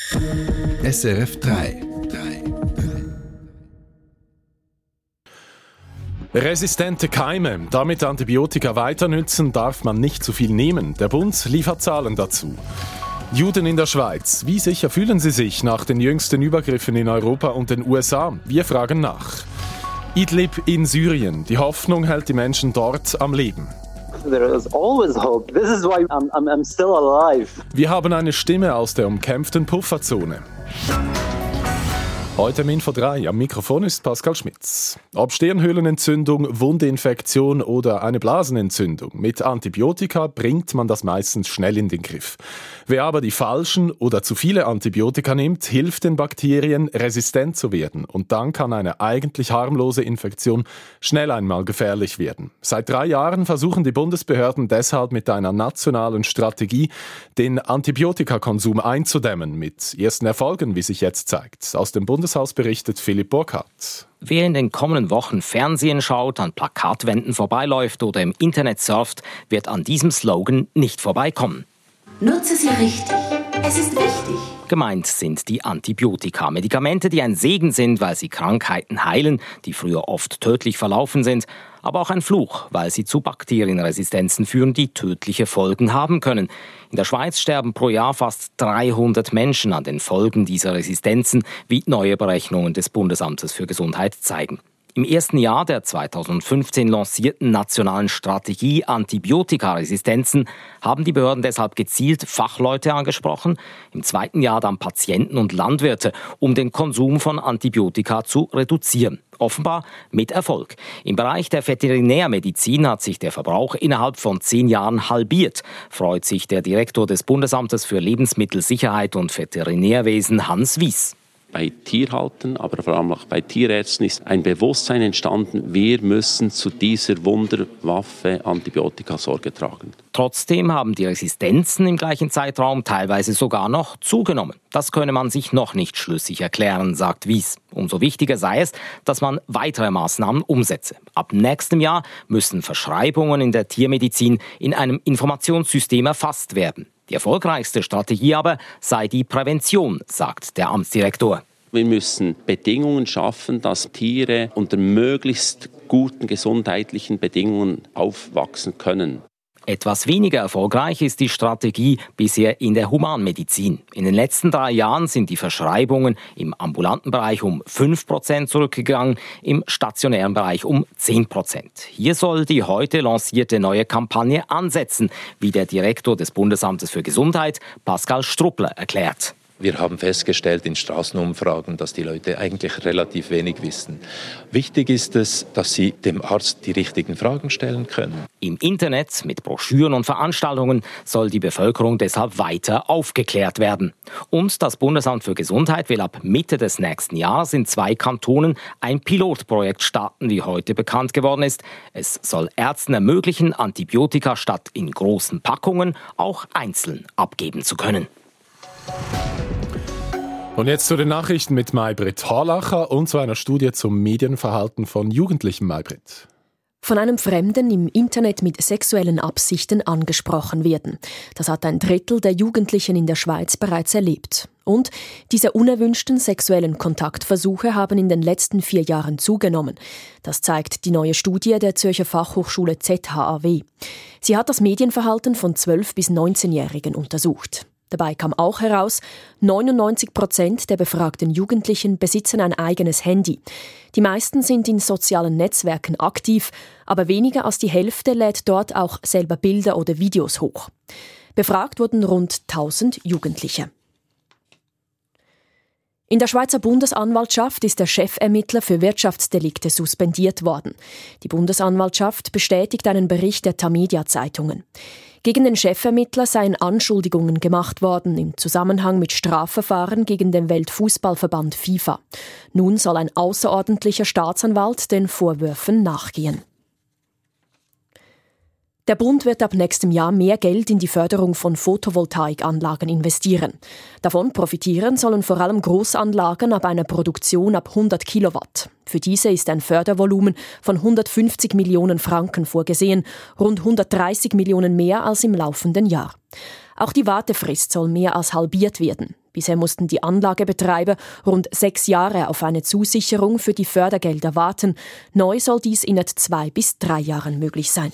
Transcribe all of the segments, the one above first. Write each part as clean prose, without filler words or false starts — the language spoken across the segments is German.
SRF 3. Resistente Keime, damit Antibiotika weiter nützen, darf man nicht zu viel nehmen. Der Bund liefert Zahlen dazu. Juden in der Schweiz. Wie sicher fühlen sie sich nach den jüngsten Übergriffen in Europa und den USA? Wir fragen nach. Idlib in Syrien. Die Hoffnung hält die Menschen dort am Leben. There is always hope. This is why I'm still alive. Wir haben eine Stimme aus der umkämpften Pufferzone. Heute im Info 3. Am Mikrofon ist Pascal Schmitz. Ob Stirnhöhlenentzündung, Wundinfektion oder eine Blasenentzündung, mit Antibiotika bringt man das meistens schnell in den Griff. Wer aber die falschen oder zu viele Antibiotika nimmt, hilft den Bakterien, resistent zu werden. Und dann kann eine eigentlich harmlose Infektion schnell einmal gefährlich werden. Seit 3 Jahren versuchen die Bundesbehörden deshalb mit einer nationalen Strategie, den Antibiotikakonsum einzudämmen, mit ersten Erfolgen, wie sich jetzt zeigt. Aus dem Bundeshaus berichtet Philipp Burkhardt. Wer in den kommenden Wochen Fernsehen schaut, an Plakatwänden vorbeiläuft oder im Internet surft, wird an diesem Slogan nicht vorbeikommen. Nutze sie richtig. Es ist wichtig. Gemeint sind die Antibiotika, Medikamente, die ein Segen sind, weil sie Krankheiten heilen, die früher oft tödlich verlaufen sind, aber auch ein Fluch, weil sie zu Bakterienresistenzen führen, die tödliche Folgen haben können. In der Schweiz sterben pro Jahr fast 300 Menschen an den Folgen dieser Resistenzen, wie neue Berechnungen des Bundesamtes für Gesundheit zeigen. Im ersten Jahr der 2015 lancierten nationalen Strategie Antibiotikaresistenzen haben die Behörden deshalb gezielt Fachleute angesprochen, im zweiten Jahr dann Patienten und Landwirte, um den Konsum von Antibiotika zu reduzieren. Offenbar mit Erfolg. Im Bereich der Veterinärmedizin hat sich der Verbrauch innerhalb von 10 Jahren halbiert, freut sich der Direktor des Bundesamtes für Lebensmittelsicherheit und Veterinärwesen Hans Wies. Bei Tierhaltern, aber vor allem auch bei Tierärzten ist ein Bewusstsein entstanden, wir müssen zu dieser Wunderwaffe Antibiotika Sorge tragen. Trotzdem haben die Resistenzen im gleichen Zeitraum teilweise sogar noch zugenommen. Das könne man sich noch nicht schlüssig erklären, sagt Wies. Umso wichtiger sei es, dass man weitere Maßnahmen umsetze. Ab nächstem Jahr müssen Verschreibungen in der Tiermedizin in einem Informationssystem erfasst werden. Die erfolgreichste Strategie aber sei die Prävention, sagt der Amtsdirektor. Wir müssen Bedingungen schaffen, dass Tiere unter möglichst guten gesundheitlichen Bedingungen aufwachsen können. Etwas weniger erfolgreich ist die Strategie bisher in der Humanmedizin. In den letzten 3 Jahren sind die Verschreibungen im ambulanten Bereich um 5% zurückgegangen, im stationären Bereich um 10%. Hier soll die heute lancierte neue Kampagne ansetzen, wie der Direktor des Bundesamtes für Gesundheit, Pascal Struppler, erklärt. Wir haben festgestellt in Straßenumfragen, dass die Leute eigentlich relativ wenig wissen. Wichtig ist es, dass sie dem Arzt die richtigen Fragen stellen können. Im Internet mit Broschüren und Veranstaltungen soll die Bevölkerung deshalb weiter aufgeklärt werden. Und das Bundesamt für Gesundheit will ab Mitte des nächsten Jahres in 2 Kantonen ein Pilotprojekt starten, wie heute bekannt geworden ist. Es soll Ärzten ermöglichen, Antibiotika statt in großen Packungen auch einzeln abgeben zu können. Und jetzt zu den Nachrichten mit Maybrit Horlacher und zu einer Studie zum Medienverhalten von Jugendlichen, Maybrit. Von einem Fremden im Internet mit sexuellen Absichten angesprochen werden. Das hat 1/3 der Jugendlichen in der Schweiz bereits erlebt. Und diese unerwünschten sexuellen Kontaktversuche haben in den letzten 4 Jahren zugenommen. Das zeigt die neue Studie der Zürcher Fachhochschule ZHAW. Sie hat das Medienverhalten von 12- bis 19-Jährigen untersucht. Dabei kam auch heraus, 99% der befragten Jugendlichen besitzen ein eigenes Handy. Die meisten sind in sozialen Netzwerken aktiv, aber weniger als die Hälfte lädt dort auch selber Bilder oder Videos hoch. Befragt wurden rund 1000 Jugendliche. In der Schweizer Bundesanwaltschaft ist der Chefermittler für Wirtschaftsdelikte suspendiert worden. Die Bundesanwaltschaft bestätigt einen Bericht der Tamedia-Zeitungen. Gegen den Chefermittler seien Anschuldigungen gemacht worden im Zusammenhang mit Strafverfahren gegen den Weltfußballverband FIFA. Nun soll ein außerordentlicher Staatsanwalt den Vorwürfen nachgehen. Der Bund wird ab nächstem Jahr mehr Geld in die Förderung von Photovoltaikanlagen investieren. Davon profitieren sollen vor allem Großanlagen ab einer Produktion ab 100 Kilowatt. Für diese ist ein Fördervolumen von 150 Millionen Franken vorgesehen, rund 130 Millionen mehr als im laufenden Jahr. Auch die Wartefrist soll mehr als halbiert werden. Bisher mussten die Anlagebetreiber rund 6 Jahre auf eine Zusicherung für die Fördergelder warten. Neu soll dies in 2 bis 3 Jahren möglich sein.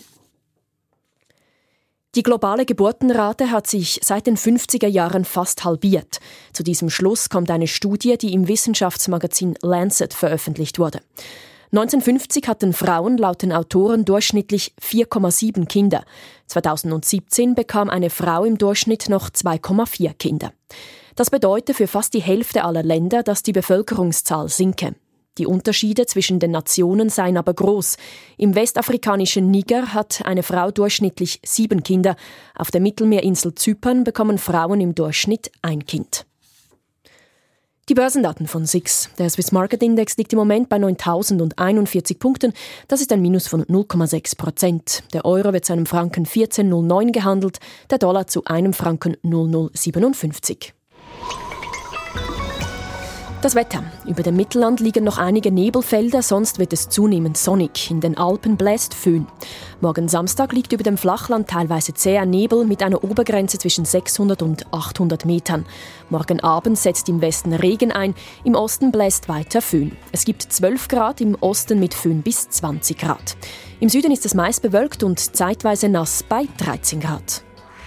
Die globale Geburtenrate hat sich seit den 50er Jahren fast halbiert. Zu diesem Schluss kommt eine Studie, die im Wissenschaftsmagazin Lancet veröffentlicht wurde. 1950 hatten Frauen laut den Autoren durchschnittlich 4,7 Kinder. 2017 bekam eine Frau im Durchschnitt noch 2,4 Kinder. Das bedeutet für fast die Hälfte aller Länder, dass die Bevölkerungszahl sinke. Die Unterschiede zwischen den Nationen seien aber groß. Im westafrikanischen Niger hat eine Frau durchschnittlich 7 Kinder. Auf der Mittelmeerinsel Zypern bekommen Frauen im Durchschnitt 1 Kind. Die Börsendaten von SIX. Der Swiss Market Index liegt im Moment bei 9.041 Punkten. Das ist ein Minus von 0,6%. Der Euro wird zu einem Franken 14,09 gehandelt, der Dollar zu einem Franken 0,057. Das Wetter. Über dem Mittelland liegen noch einige Nebelfelder, sonst wird es zunehmend sonnig. In den Alpen bläst Föhn. Morgen Samstag liegt über dem Flachland teilweise zäher Nebel mit einer Obergrenze zwischen 600 und 800 Metern. Morgen Abend setzt im Westen Regen ein, im Osten bläst weiter Föhn. Es gibt 12 Grad, im Osten mit Föhn bis 20 Grad. Im Süden ist es meist bewölkt und zeitweise nass bei 13 Grad.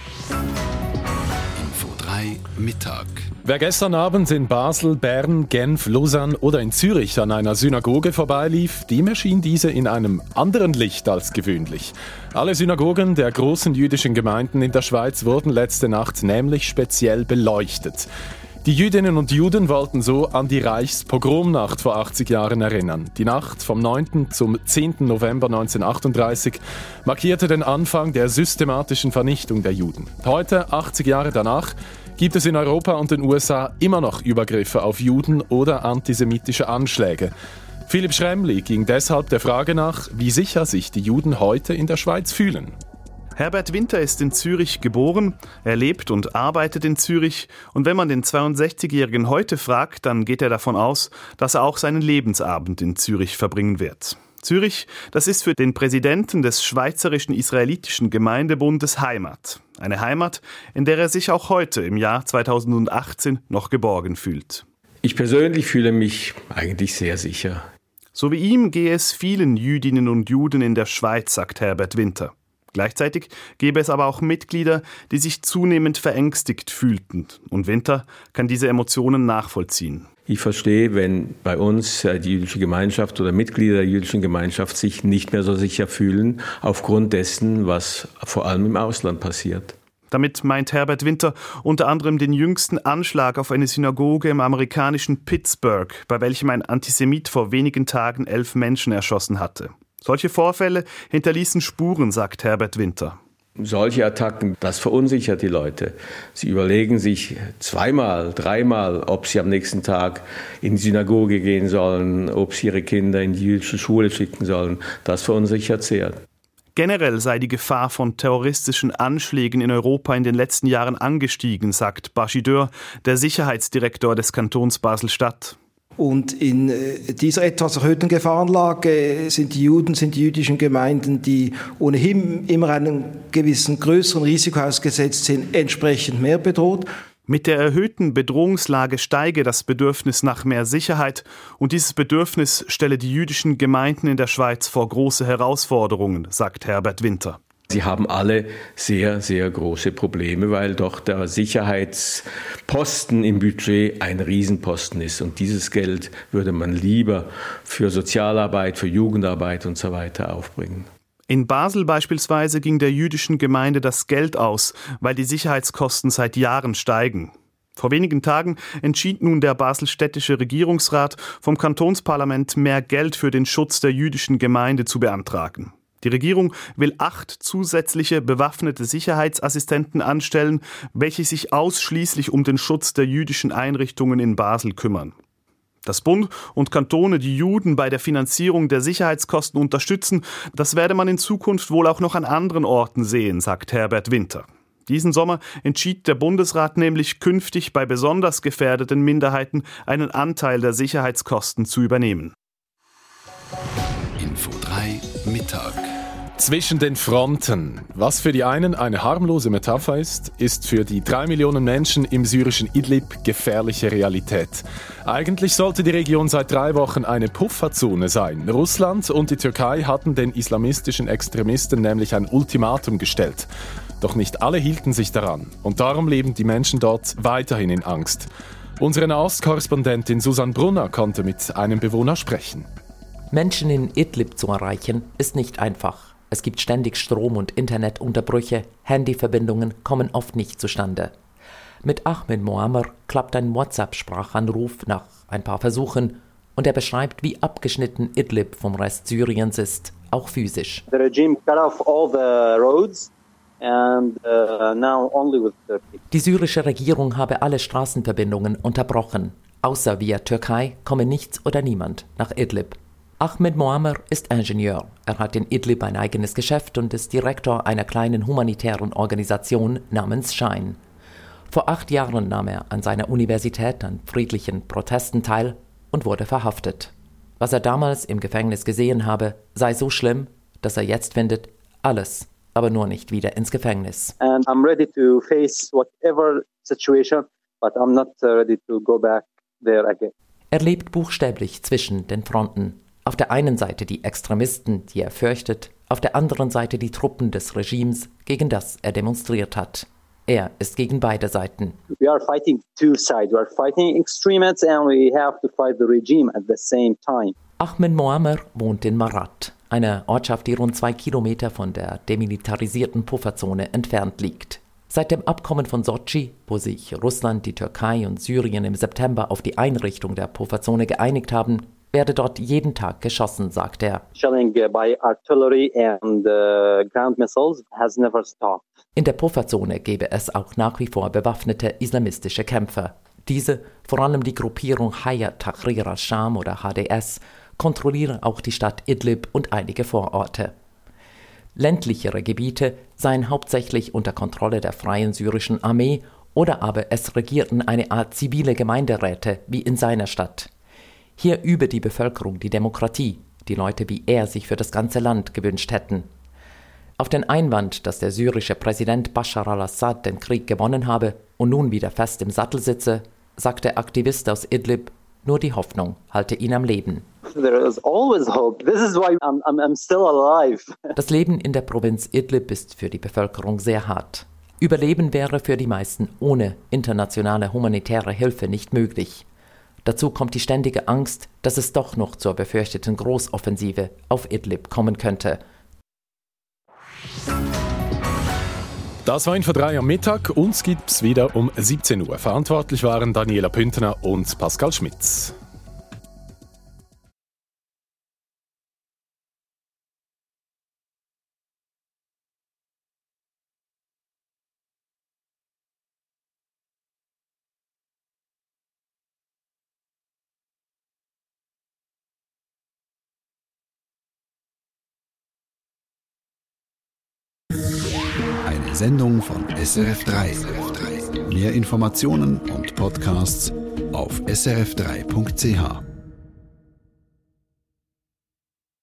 Info 3 Mittag. Wer gestern Abend in Basel, Bern, Genf, Lausanne oder in Zürich an einer Synagoge vorbeilief, dem erschien diese in einem anderen Licht als gewöhnlich. Alle Synagogen der großen jüdischen Gemeinden in der Schweiz wurden letzte Nacht nämlich speziell beleuchtet. Die Jüdinnen und Juden wollten so an die Reichspogromnacht vor 80 Jahren erinnern. Die Nacht vom 9. zum 10. November 1938 markierte den Anfang der systematischen Vernichtung der Juden. Heute, 80 Jahre danach, gibt es in Europa und den USA immer noch Übergriffe auf Juden oder antisemitische Anschläge. Philipp Schremli ging deshalb der Frage nach, wie sicher sich die Juden heute in der Schweiz fühlen. Herbert Winter ist in Zürich geboren, er lebt und arbeitet in Zürich und wenn man den 62-Jährigen heute fragt, dann geht er davon aus, dass er auch seinen Lebensabend in Zürich verbringen wird. Zürich, das ist für den Präsidenten des Schweizerischen Israelitischen Gemeindebundes Heimat. Eine Heimat, in der er sich auch heute im Jahr 2018 noch geborgen fühlt. Ich persönlich fühle mich eigentlich sehr sicher. So wie ihm gehe es vielen Jüdinnen und Juden in der Schweiz, sagt Herbert Winter. Gleichzeitig gäbe es aber auch Mitglieder, die sich zunehmend verängstigt fühlten. Und Winter kann diese Emotionen nachvollziehen. Ich verstehe, wenn bei uns die jüdische Gemeinschaft oder Mitglieder der jüdischen Gemeinschaft sich nicht mehr so sicher fühlen, aufgrund dessen, was vor allem im Ausland passiert. Damit meint Herbert Winter unter anderem den jüngsten Anschlag auf eine Synagoge im amerikanischen Pittsburgh, bei welchem ein Antisemit vor wenigen Tagen 11 Menschen erschossen hatte. Solche Vorfälle hinterließen Spuren, sagt Herbert Winter. Solche Attacken, das verunsichert die Leute. Sie überlegen sich 2-mal, 3-mal, ob sie am nächsten Tag in die Synagoge gehen sollen, ob sie ihre Kinder in die jüdische Schule schicken sollen. Das verunsichert sehr. Generell sei die Gefahr von terroristischen Anschlägen in Europa in den letzten Jahren angestiegen, sagt Bachideur, der Sicherheitsdirektor des Kantons Basel-Stadt. Und in dieser etwas erhöhten Gefahrenlage sind die Juden, sind die jüdischen Gemeinden, die ohnehin immer einem gewissen größeren Risiko ausgesetzt sind, entsprechend mehr bedroht. Mit der erhöhten Bedrohungslage steige das Bedürfnis nach mehr Sicherheit und dieses Bedürfnis stelle die jüdischen Gemeinden in der Schweiz vor große Herausforderungen, sagt Herbert Winter. Sie haben alle sehr, sehr große Probleme, weil doch der Sicherheitsposten im Budget ein Riesenposten ist. Und dieses Geld würde man lieber für Sozialarbeit, für Jugendarbeit und so weiter aufbringen. In Basel beispielsweise ging der jüdischen Gemeinde das Geld aus, weil die Sicherheitskosten seit Jahren steigen. Vor wenigen Tagen entschied nun der baselstädtische Regierungsrat, vom Kantonsparlament mehr Geld für den Schutz der jüdischen Gemeinde zu beantragen. Die Regierung will 8 zusätzliche bewaffnete Sicherheitsassistenten anstellen, welche sich ausschließlich um den Schutz der jüdischen Einrichtungen in Basel kümmern. Dass Bund und Kantone die Juden bei der Finanzierung der Sicherheitskosten unterstützen, das werde man in Zukunft wohl auch noch an anderen Orten sehen, sagt Herbert Winter. Diesen Sommer entschied der Bundesrat nämlich künftig bei besonders gefährdeten Minderheiten einen Anteil der Sicherheitskosten zu übernehmen. Info 3 Mittag. Zwischen den Fronten. Was für die einen eine harmlose Metapher ist für die 3 Millionen Menschen im syrischen Idlib gefährliche Realität. Eigentlich sollte die Region seit 3 Wochen eine Pufferzone sein. Russland und die Türkei hatten den islamistischen Extremisten nämlich ein Ultimatum gestellt. Doch nicht alle hielten sich daran. Und darum leben die Menschen dort weiterhin in Angst. Unsere Nahostkorrespondentin Susanne Brunner konnte mit einem Bewohner sprechen. Menschen in Idlib zu erreichen, ist nicht einfach. Es gibt ständig Strom- und Internetunterbrüche, Handyverbindungen kommen oft nicht zustande. Mit Ahmed Moammer klappt ein WhatsApp-Sprachanruf nach ein paar Versuchen und er beschreibt, wie abgeschnitten Idlib vom Rest Syriens ist, auch physisch. The regime cut off all the roads and now only with Turkey. Die syrische Regierung habe alle Straßenverbindungen unterbrochen. Außer via Türkei komme nichts oder niemand nach Idlib. Ahmed Moammer ist Ingenieur. Er hat in Idlib ein eigenes Geschäft und ist Direktor einer kleinen humanitären Organisation namens Shine. Vor 8 Jahren nahm er an seiner Universität an friedlichen Protesten teil und wurde verhaftet. Was er damals im Gefängnis gesehen habe, sei so schlimm, dass er jetzt findet, alles, aber nur nicht wieder ins Gefängnis. And I'm ready to face whatever situation, but I'm not ready to go back there again. Er lebt buchstäblich zwischen den Fronten. Auf der einen Seite die Extremisten, die er fürchtet, auf der anderen Seite die Truppen des Regimes, gegen das er demonstriert hat. Er ist gegen beide Seiten. We are fighting two sides. We are fighting extremists and we have to fight the regime at the same time. Ahmed Moammer wohnt in Marat, einer Ortschaft, die rund 2 Kilometer von der demilitarisierten Pufferzone entfernt liegt. Seit dem Abkommen von Sotschi, wo sich Russland, die Türkei und Syrien im September auf die Einrichtung der Pufferzone geeinigt haben, werde dort jeden Tag geschossen, sagt er. Shelling by artillery and ground missiles has never stopped. In der Pufferzone gebe es auch nach wie vor bewaffnete islamistische Kämpfer. Diese, vor allem die Gruppierung Hayat Tahrir al-Sham oder HDS, kontrollieren auch die Stadt Idlib und einige Vororte. Ländlichere Gebiete seien hauptsächlich unter Kontrolle der Freien Syrischen Armee oder aber es regierten eine Art zivile Gemeinderäte wie in seiner Stadt. Hier übe die Bevölkerung die Demokratie, die Leute wie er sich für das ganze Land gewünscht hätten. Auf den Einwand, dass der syrische Präsident Bashar al-Assad den Krieg gewonnen habe und nun wieder fest im Sattel sitze, sagt der Aktivist aus Idlib, nur die Hoffnung halte ihn am Leben. There is always hope. This is why I'm still alive. Das Leben in der Provinz Idlib ist für die Bevölkerung sehr hart. Überleben wäre für die meisten ohne internationale humanitäre Hilfe nicht möglich. Dazu kommt die ständige Angst, dass es doch noch zur befürchteten Großoffensive auf Idlib kommen könnte. Das war Info 3 am Mittag. Uns gibt's wieder um 17 Uhr. Verantwortlich waren Daniela Püntener und Pascal Schmitz. Eine Sendung von SRF3. Mehr Informationen und Podcasts auf srf3.ch.